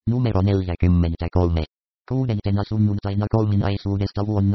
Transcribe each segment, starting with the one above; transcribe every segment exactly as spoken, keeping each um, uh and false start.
Numero neljäkymmentäkolme. Kuudentena sunnuntaina kolminaisuudesta vuonna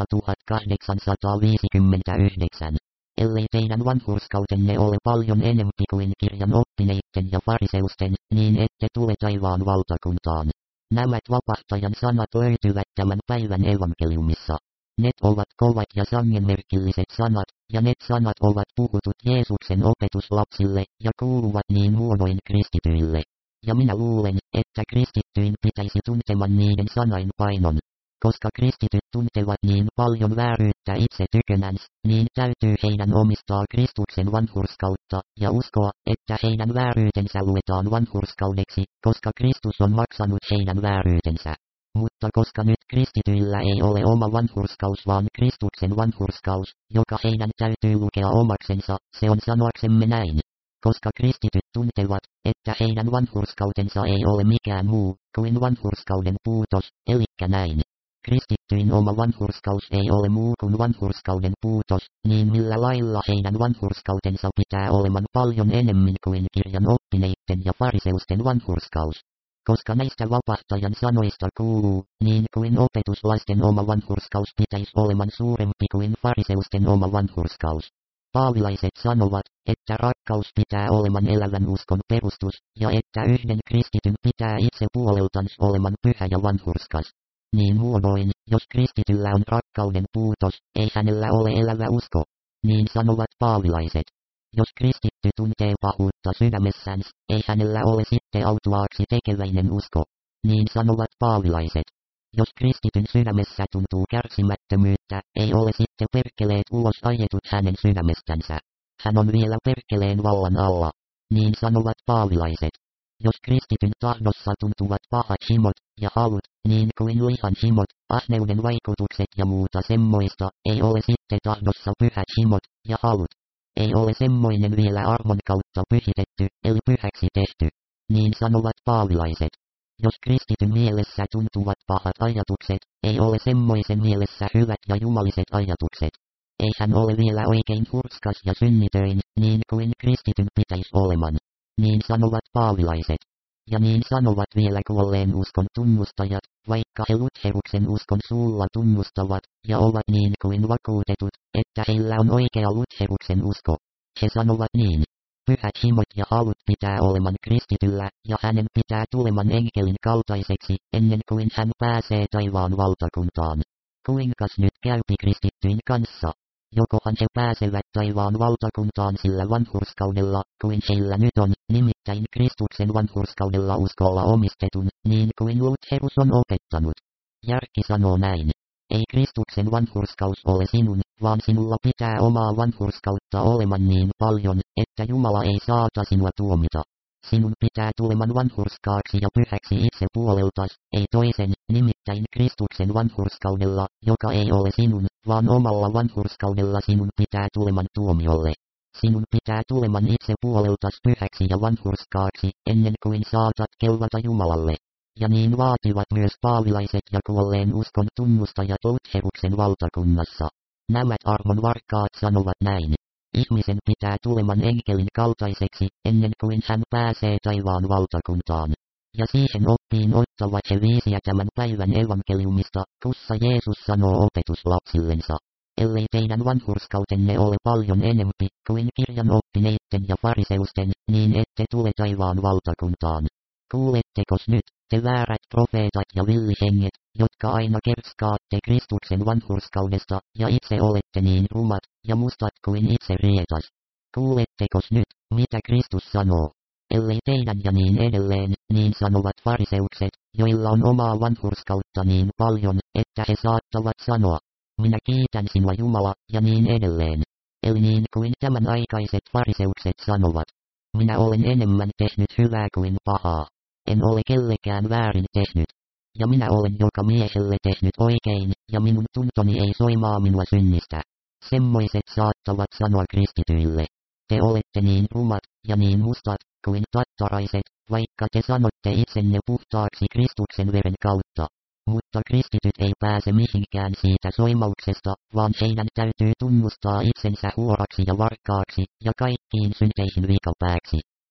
tuhatkahdeksansataaviisikymmentäyhdeksän. Ellei teidän vanhurskautenne ole paljon enempi kuin kirjan oppineitten ja fariseusten, niin ette tule taivaan valtakuntaan. Nämä vapahtajan sanat löytyvät tämän päivän evankeliumissa. Ne ovat kovat ja sangenmerkilliset sanat, ja ne sanat ovat puhutut Jeesuksen opetuslapsille, ja kuuluvat niin muodoin kristityille. Ja minä luulen, että kristittyin pitäisi tunteman niiden sanain painon. Koska kristityt tuntevat niin paljon vääryyttä itse tykönäns, niin täytyy heidän omistaa Kristuksen vanhurskautta, ja uskoa, että heidän vääryytensä luetaan vanhurskaudeksi, koska Kristus on maksanut heidän vääryytensä. Mutta koska nyt kristityillä ei ole oma vanhurskaus vaan Kristuksen vanhurskaus, joka heidän täytyy lukea omaksensa, se on sanoaksemme näin. Koska kristityt tuntevat, että heidän vanhurskautensa ei ole mikään muu kuin vanhurskauden puutos, elikkä näin. Kristittyyn oma vanhurskaus ei ole muu kuin vanhurskauden puutos, niin millä lailla heidän vanhurskautensa pitää oleman paljon enemmän kuin kirjan oppineitten ja fariseusten vanhurskaus. Koska näistä vapahtajan sanoista kuuluu, niin kuin opetuslaisten oma vanhurskaus pitäisi oleman suurempi kuin fariseusten oma vanhurskaus. Paavilaiset sanovat, että rakkaus pitää oleman elävän uskon perustus, ja että yhden kristityn pitää itse puoleltans oleman pyhä ja vanhurskas. Niin muodoin, jos kristityllä on rakkauden puutos, ei hänellä ole elävä usko. Niin sanovat paavilaiset. Jos kristitty tuntee pahuutta sydämessäns, ei hänellä ole sitten autuaaksi tekeväinen usko. Niin sanovat paavilaiset. Jos kristityn sydämessä tuntuu kärsimättömyyttä, ei ole sitten perkeleet ulos ajetut hänen sydämestänsä. Hän on vielä perkeleen vallan alla. Niin sanovat paavilaiset. Jos kristityn tahdossa tuntuvat pahat himot ja halut, niin kuin lihan himot, ahneuden vaikutukset ja muuta semmoista, ei ole sitten tahdossa pyhät himot ja halut. Ei ole semmoinen vielä armon kautta pyhitetty, eli pyhäksi tehty. Niin sanovat paavilaiset. Jos kristityn mielessä tuntuvat pahat ajatukset, ei ole semmoisen mielessä hyvät ja jumaliset ajatukset. Ei hän ole vielä oikein hurskas ja synnitöin, niin kuin kristityn pitäisi oleman. Niin sanovat paavilaiset. Ja niin sanovat vielä kuolleen uskon tunnustajat, vaikka he Lutheruksen uskon suulla tunnustavat, ja ovat niin kuin vakuutetut, että heillä on oikea Lutheruksen usko. He sanovat niin. Pyhät himot ja halut pitää oleman kristityllä, ja hänen pitää tuleman enkelin kaltaiseksi, ennen kuin hän pääsee taivaan valtakuntaan. Kuinkas nyt käypi kristittyyn kanssa? Jokohan he pääsevät taivaan valtakuntaan sillä vanhurskaudella, kuin heillä nyt on, nimittäin Kristuksen vanhurskaudella uskolla omistetun, niin kuin Lutherus on opettanut. Järki sanoo näin. Ei Kristuksen vanhurskaus ole sinun, vaan sinulla pitää omaa vanhurskautta oleman niin paljon, että Jumala ei saata sinua tuomita. Sinun pitää tuleman vanhurskaaksi ja pyhäksi itse puoleltas, ei toisen, nimittäin Kristuksen vanhurskaudella, joka ei ole sinun, vaan omalla vanhurskaudella sinun pitää tuleman tuomiolle. Sinun pitää tuleman itse puoleltas pyhäksi ja vanhurskaaksi, ennen kuin saatat kelvata Jumalalle. Ja niin vaativat myös paavilaiset ja kuolleen uskon tunnustajat Lutheruksen valtakunnassa. Nämä armon varkaat sanovat näin. Ihmisen pitää tuleman enkelin kaltaiseksi, ennen kuin hän pääsee taivaan valtakuntaan. Ja siihen oppiin ottavat he viisiä tämän päivän evankeliumista, kussa Jeesus sanoo opetuslapsillensa. Ellei teidän vanhurskautenne ole paljon enempi kuin kirjan oppineitten ja fariseusten, niin ette tule taivaan valtakuntaan. Kuulettekos nyt, te väärät profeetat ja villihenget, jotka aina kerskaatte Kristuksen vanhurskaudesta, ja itse olette niin rumat ja mustat kuin itse rietas. Kuulettekos nyt, mitä Kristus sanoo? Ellei teidän ja niin edelleen, niin sanovat fariseukset, joilla on omaa vanhurskautta niin paljon, että he saattavat sanoa, minä kiitän sinua Jumala, ja niin edelleen. Eli niin kuin tämän aikaiset fariseukset sanovat, minä olen enemmän tehnyt hyvää kuin pahaa. En ole kellekään väärin tehnyt. Ja minä olen joka miehelle tehnyt oikein, ja minun tuntoni ei soimaa minua synnistä. Semmoiset saattavat sanoa kristityille. Te olette niin rumat, ja niin mustat, kuin tattaraiset, vaikka te sanotte itsenne puhtaaksi Kristuksen veren kautta. Mutta kristityt ei pääse mihinkään siitä soimauksesta, vaan heidän täytyy tunnustaa itsensä huoraksi ja varkaaksi, ja kaikkiin synteihin vikapääksi.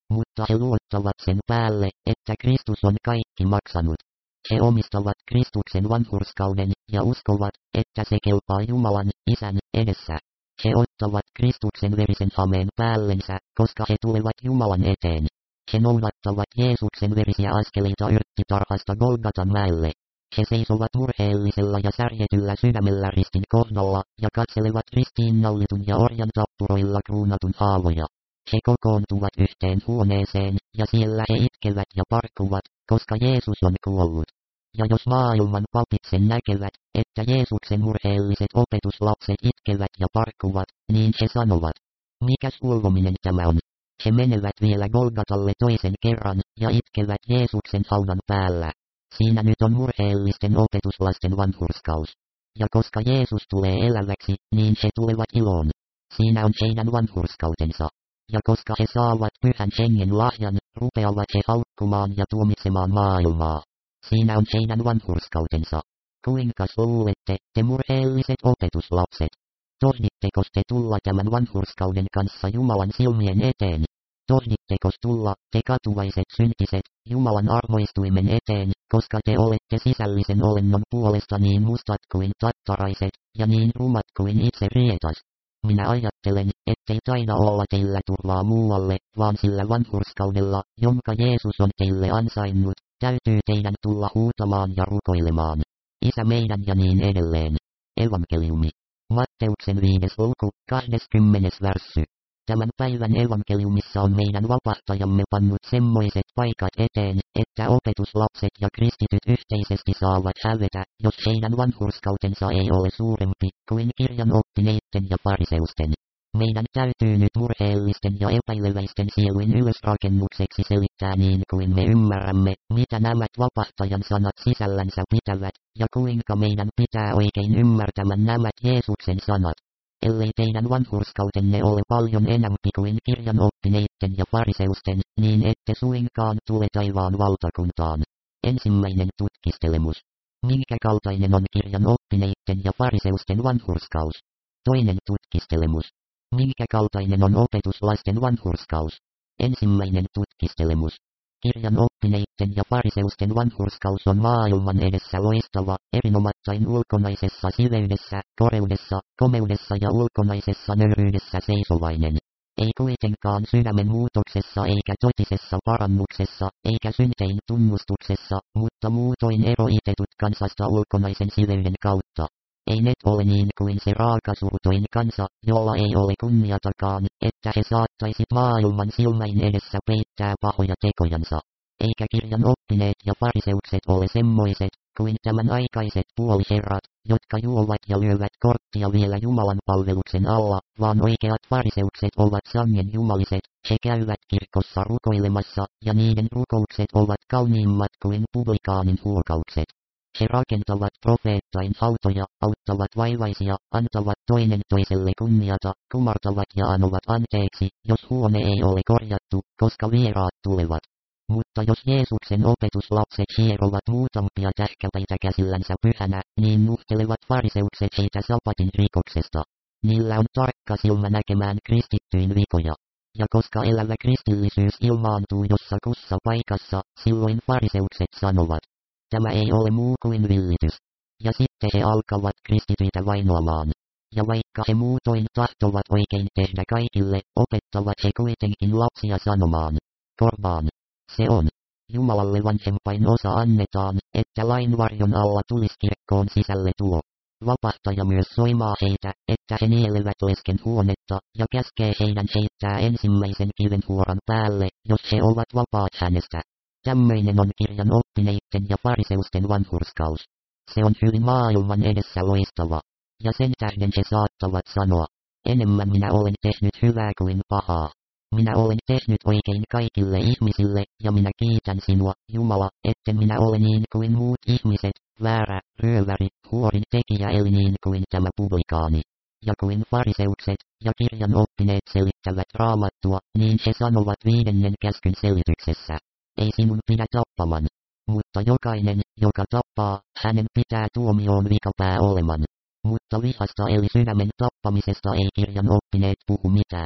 mutta he luottavat sen päälle, että Kristus on kaikki maksanut. He omistavat Kristuksen vanhurskauden ja uskovat, että se kelpaa Jumalan, Isän, edessä. He ottavat Kristuksen verisen hameen päällensä, koska he tulevat Jumalan eteen. He noudattavat Jeesuksen verisiä askeleita yrttitarhasta Golgatan mäelle. He seisovat murheellisella ja särjetyllä sydämellä ristin kohdalla, ja katselevat ristiinnaulitun ja orjan tappuroilla kruunatun haavoja. He kokoontuvat yhteen huoneeseen, ja siellä he itkevät ja parkuvat, koska Jeesus on kuollut. Ja jos maailman papit sen näkevät, että Jeesuksen murheelliset opetuslapset itkevät ja parkuvat, niin he sanovat, mikäs ulvominen tämä on? He menevät vielä Golgatalle toisen kerran, ja itkevät Jeesuksen haudan päällä. Siinä nyt on murheellisten opetuslasten vanhurskaus. Ja koska Jeesus tulee eläväksi, niin he tulevat iloon. Siinä on heidän vanhurskautensa. Ja koska he saavat pyhän hengen lahjan, rupeavat he haukkumaan ja tuomitsemaan maailmaa. Siinä on heidän vanhurskautensa. Kuinkas luulette, te murheelliset opetuslapset? Tohdittekos te tulla tämän vanhurskauden kanssa Jumalan silmien eteen? Tohdittekos tulla, te katuvaiset syntiset, Jumalan armoistuimen eteen, koska te olette sisällisen olennon puolesta niin mustat kuin tattaraiset, ja niin rumat kuin itse rietas? Minä ajattelen, ettei taida olla teillä turvaa muualle, vaan sillä vanhurskaudella, jonka Jeesus on teille ansainnut, täytyy teidän tulla huutamaan ja rukoilemaan. Isä meidän ja niin edelleen. Evankeliumi. Matteuksen viides luku, kahdeskymmenes värssy. Tämän päivän evankeliumissa on meidän vapahtajamme pannut semmoiset paikat eteen, että opetuslapset ja kristityt yhteisesti saavat hävetä, jos heidän vanhurskautensa ei ole suurempi kuin kirjan oppineitten ja fariseusten. Meidän täytyy nyt murheellisten ja epäileväisten sieluin ylösrakennukseksi selittää niin kuin me ymmärrämme, mitä nämä vapahtajan sanat sisällänsä pitävät, ja kuinka meidän pitää oikein ymmärtämään nämä Jeesuksen sanat. Ellei teidän vanhurskautenne ole paljon enemmän kuin kirjan oppineitten ja fariseusten, niin ette suinkaan tule taivaan valtakuntaan. Ensimmäinen tutkistelemus. Minkä kaltainen on kirjan oppineitten ja fariseusten vanhurskaus? Toinen tutkistelemus. Minkä kaltainen on opetuslaisten vanhurskaus? Ensimmäinen tutkistelemus. Kirjan oppineitten ja fariseusten vanhurskaus on maailman edessä loistava, erinomattain ulkonaisessa siveydessä, koreudessa, komeudessa ja ulkonaisessa nöyryydessä seisovainen. Ei kuitenkaan sydämen muutoksessa eikä totisessa parannuksessa, eikä syntein tunnustuksessa, mutta muutoin eroitetut kansasta ulkonaisen siveyden kautta. Ei ne ole niin kuin se raakasurutoin kansa, jolla ei ole kunniatakaan, että he saattaisit maailman silmäin edessä peittää pahoja tekojansa. Eikä kirjan oppineet ja fariseukset ole semmoiset, kuin tämän aikaiset puoliherrat, jotka juovat ja lyövät korttia vielä Jumalan palveluksen alla, vaan oikeat fariseukset ovat sangen jumaliset, he käyvät kirkossa rukoilemassa, ja niiden rukoukset ovat kauniimmat kuin publikaanin huokaukset. He rakentavat profeettain hautoja, auttavat vaivaisia, antavat toinen toiselle kunniata, kumartavat ja anovat anteeksi, jos huone ei ole korjattu, koska vieraat tulevat. Mutta jos Jeesuksen opetuslapset hierovat muutamia tähkäpäitä käsillänsä pyhänä, niin nuhtelevat fariseukset heitä sapatin rikoksesta. Niillä on tarkka silmä näkemään kristittyyn vikoja. Ja koska elävä kristillisyys ilmaantuu jossakussa paikassa, silloin fariseukset sanovat, tämä ei ole muu kuin villitys. Ja sitten he alkavat kristityitä vainoamaan. Ja vaikka he muutoin tahtovat oikein tehdä kaikille, opettavat he kuitenkin lapsia sanomaan, korbaan. Se on. Jumalalle vanhempain osa annetaan, että lain varjon alla tulisi kirkkoon sisälle tuo. Vapahtaja myös soimaa heitä, että he nielevät lesken huonetta, ja käskee heidän heittää ensimmäisen kivenhuoran päälle, jos he ovat vapaat hänestä. Tämmöinen on kirjan oppineitten ja fariseusten vanhurskaus. Se on hyvin maailman edessä loistava. Ja sen tähden he saattavat sanoa, enemmän minä olen tehnyt hyvää kuin pahaa. Minä olen tehnyt oikein kaikille ihmisille, ja minä kiitän sinua, Jumala, etten minä ole niin kuin muut ihmiset, väärä, ryöväri, huorin tekijä eli niin kuin tämä publikaani. Ja kuin fariseukset, ja kirjan oppineet selittävät raamattua, niin he sanovat viidennen käskyn selityksessä. Ei sinun pidä tappaman. Mutta jokainen, joka tappaa, hänen pitää tuomioon vikapää oleman. Mutta vihasta eli sydämen tappamisesta ei kirjan oppineet puhu mitään.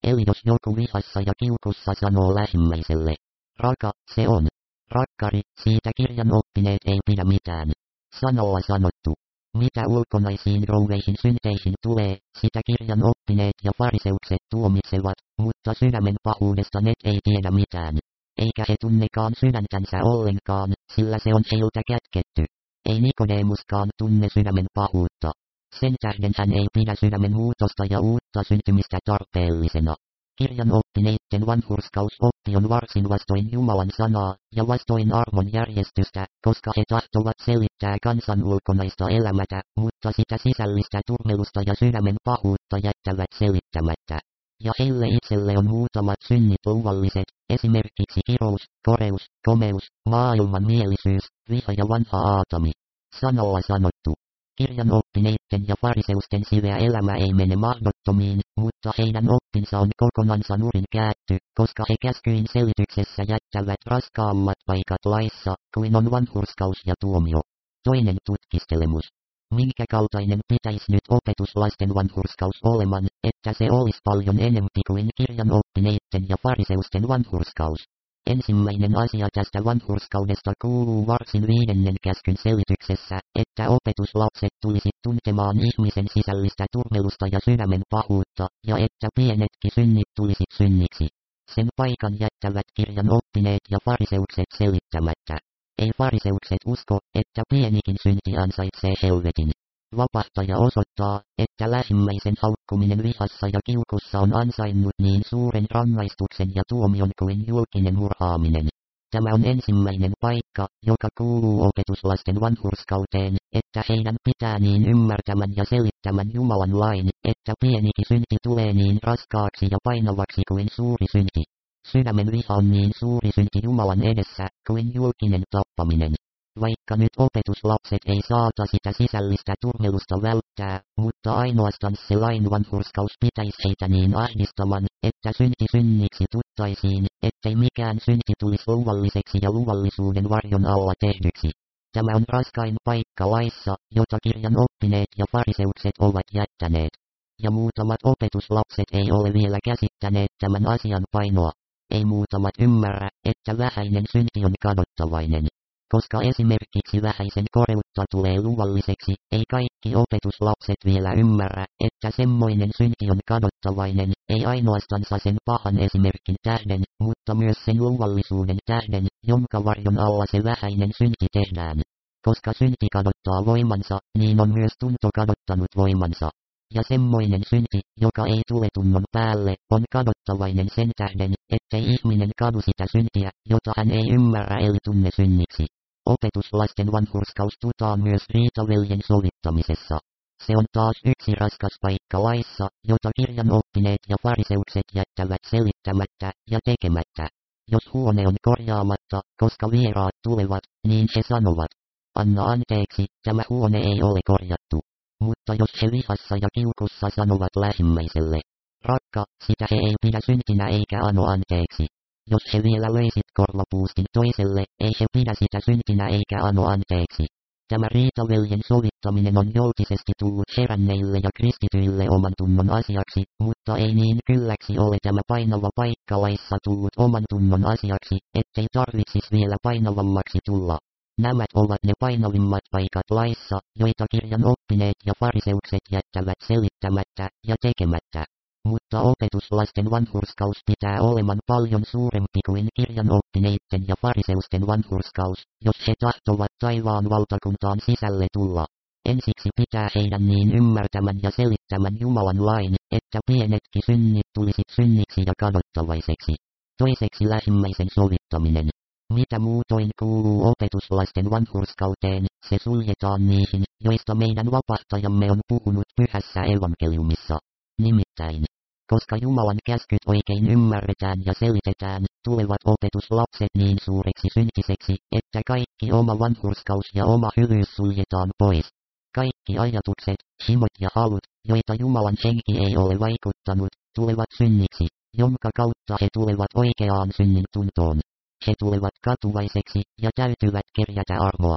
Eli jos joku vihassa ja kiukussa sanoo lähimmäiselle, raka, se on rakkari, siitä kirjan oppineet ei pidä mitään. Sanoa sanottu. Mitä ulkonaisiin rouveihin synteihin tulee, sitä kirjan oppineet ja fariseukset tuomitsevat, mutta sydämen pahuudesta ne ei tiedä mitään. Eikä he tunnekaan sydäntänsä ollenkaan, sillä se on heiltä kätketty. Ei Nikodemuskaan tunne sydämen pahuutta. Sen tähden hän ei pidä sydämen muutosta ja uutta syntymistä tarpeellisena. Kirjan oppineitten vanhurskausoppi on varsin vastoin Jumalan sanaa, ja vastoin armon järjestystä, koska he tahtovat selittää kansan ulkonaista elämätä, mutta sitä sisällistä turmelusta ja sydämen pahuutta jättävät selittämättä. Ja heille itselle on muutamat synnit luvalliset, esimerkiksi kirous, koreus, komeus, maailman mielisyys, viha ja vanha Aatami. Sanoa sanottu. Kirjan oppineitten ja fariseusten siveä elämä ei mene mahdottomiin, mutta heidän oppinsa on kokonansa nurin käätty, koska he käskyin selityksessä jättävät raskaammat paikat laissa, kuin on vanhurskaus ja tuomio. Toinen tutkistelemus. Minkä kaltainen pitäisi nyt opetuslasten vanhurskaus oleman, että se olisi paljon enempi kuin kirjan oppineitten ja fariseusten vanhurskaus? Ensimmäinen asia tästä vanhurskaudesta kuuluu varsin viidennen käskyn selityksessä, että opetuslapset tulisi tuntemaan ihmisen sisällistä turmelusta ja sydämen pahuutta, ja että pienetkin synnit tulisi synniksi. Sen paikan jättävät kirjan oppineet ja fariseukset selittämättä. Ei fariseukset usko, että pienikin synti ansaitsee helvetin. Vapahtaja osoittaa, että lähimmäisen haukkuminen vihassa ja kiukussa on ansainnut niin suuren rangaistuksen ja tuomion kuin julkinen murhaaminen. Tämä on ensimmäinen paikka, joka kuuluu opetuslasten vanhurskauteen, että heidän pitää niin ymmärtämän ja selittämän Jumalan lain, että pienikin synti tulee niin raskaaksi ja painavaksi kuin suuri synti. Sydämen viha on niin suuri synti Jumalan edessä, kuin julkinen tappaminen. Vaikka nyt opetuslapset ei saata sitä sisällistä turmelusta välttää, mutta ainoastaan se lain vanhurskaus pitäisi heitä niin ahdistaman, että synti synniksi tuttaisiin, ettei mikään synti tulisi luvalliseksi ja luvallisuuden varjon alla tehdyksi. Tämä on raskain paikka laissa, jota kirjan oppineet ja fariseukset ovat jättäneet. Ja muutamat opetuslapset ei ole vielä käsittäneet tämän asian painoa. Ei muutamat ymmärrä, että vähäinen synti on kadottavainen. Koska esimerkiksi vähäisen koreutta tulee luvalliseksi, ei kaikki opetuslapset vielä ymmärrä, että semmoinen synti on kadottavainen, ei ainoastaan sen pahan esimerkin tähden, mutta myös sen luvallisuuden tähden, jonka varjon alla se vähäinen synti tehdään. Koska synti kadottaa voimansa, niin on myös tunto kadottanut voimansa. Ja semmoinen synti, joka ei tule tunnon päälle, on kadottavainen sen tähden, ettei ihminen kadu sitä syntiä, jota hän ei ymmärrä eli tunne synniksi. Opetuslasten vanhurskaus tutaan myös riitaveljen sovittamisessa. Se on taas yksi raskas paikka laissa, jota kirjan oppineet ja fariseukset jättävät selittämättä ja tekemättä. Jos huone on korjaamatta, koska vieraat tulevat, niin he sanovat, anna anteeksi, tämä huone ei ole korjattu. Mutta jos he vihassa ja kiukussa sanovat lähimmäiselle, rakka, sitä he ei pidä syntinä eikä ano anteeksi. Jos he vielä löisit korvapuustin toiselle, ei he pidä sitä syntinä eikä ano anteeksi. Tämä riitaveljen sovittaminen on julkisesti tullut heränneille ja kristityille oman tunnon asiaksi, mutta ei niin kylläksi ole tämä painava paikka laissa tullut oman tunnon asiaksi, ettei tarvitsis vielä painavammaksi tulla. Nämä ovat ne painavimmat paikat laissa, joita kirjan oppineet ja fariseukset jättävät selittämättä ja tekemättä. Mutta opetuslasten vanhurskaus pitää oleman paljon suurempi kuin kirjan oppineitten ja fariseusten vanhurskaus, jos he tahtovat taivaan valtakuntaan sisälle tulla. Ensiksi pitää heidän niin ymmärtämän ja selittämän Jumalan lain, että pienetkin synnit tulisit synniksi ja kadottavaiseksi. Toiseksi lähimmäisen sovittaminen. Mitä muutoin kuuluu opetuslasten vanhurskauteen, se suljetaan niihin, joista meidän vapahtajamme on puhunut pyhässä evankeliumissa. Nimittäin, koska Jumalan käskyt oikein ymmärretään ja selitetään, tulevat opetuslapset niin suureksi syntiseksi, että kaikki oma vanhurskaus ja oma hyvyys suljetaan pois. Kaikki ajatukset, himot ja halut, joita Jumalan henki ei ole vaikuttanut, tulevat synniksi, jonka kautta he tulevat oikeaan synnin tuntoon. He tulevat katuvaiseksi ja täytyvät kerjätä armoa.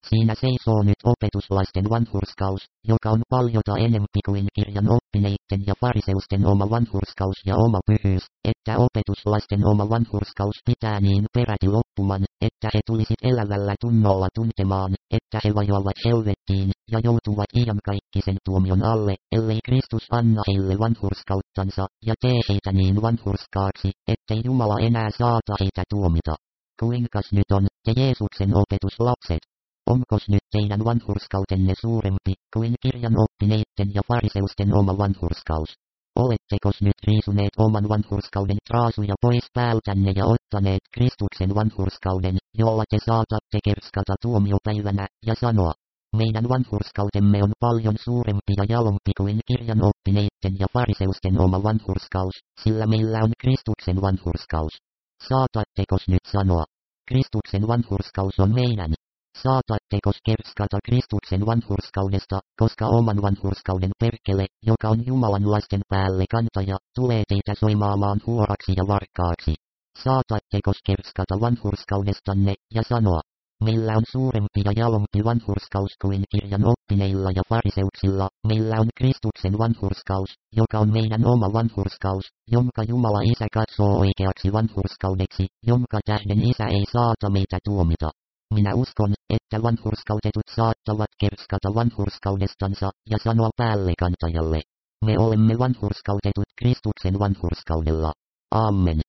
Siinä seisoo nyt opetuslaisten vanhurskaus, joka on paljota enempi kuin kirjan oppineitten ja fariseusten oma vanhurskaus ja oma pyhyys, että opetuslaisten oma vanhurskaus pitää niin peräti loppuman, että he tulisit elävällä tunnolla tuntemaan, että he vajoavat helvettiin, ja joutuvat iankaikkisen tuomion alle, ellei Kristus anna heille vanhurskauttansa, ja tee heitä niin vanhurskaaksi, ettei Jumala enää saata heitä tuomita. Kuinkas nyt on, te Jeesuksen opetuslapset? Onkos nyt teidän vanhurskautenne suurempi kuin kirjan oppineitten ja fariseusten oma vanhurskaus? Olettekos nyt riisuneet oman vanhurskauden traasuja pois päältänne ja ottaneet Kristuksen vanhurskauden, jolla te saatatte kerskata tuomiopäivänä, ja sanoa, meidän vanhurskautemme on paljon suurempi ja jalompi kuin kirjan oppineitten ja fariseusten oma vanhurskaus, sillä meillä on Kristuksen vanhurskaus. Saatattekos nyt sanoa, Kristuksen vanhurskaus on meidän? Saatattekos kerskata Kristuksen vanhurskaudesta, koska oman vanhurskauden perkele, joka on Jumalan lasten päälle kantaja, tulee teitä soimaamaan huoraksi ja varkaaksi? Saatattekos kerskata vanhurskaudestanne, ja sanoa, meillä on suurempi ja jalompi vanhurskaus kuin kirjan oppineilla ja fariseuksilla, meillä on Kristuksen vanhurskaus, joka on meidän oma vanhurskaus, jonka Jumala Isä katsoo oikeaksi vanhurskaudeksi, jonka tähden Isä ei saata meitä tuomita. Minä uskon, että vanhurskautetut saattavat kerskata vanhurskaudestansa, ja sanoa päällekantajalle, me olemme vanhurskautetut Kristuksen vanhurskaudella. Amen.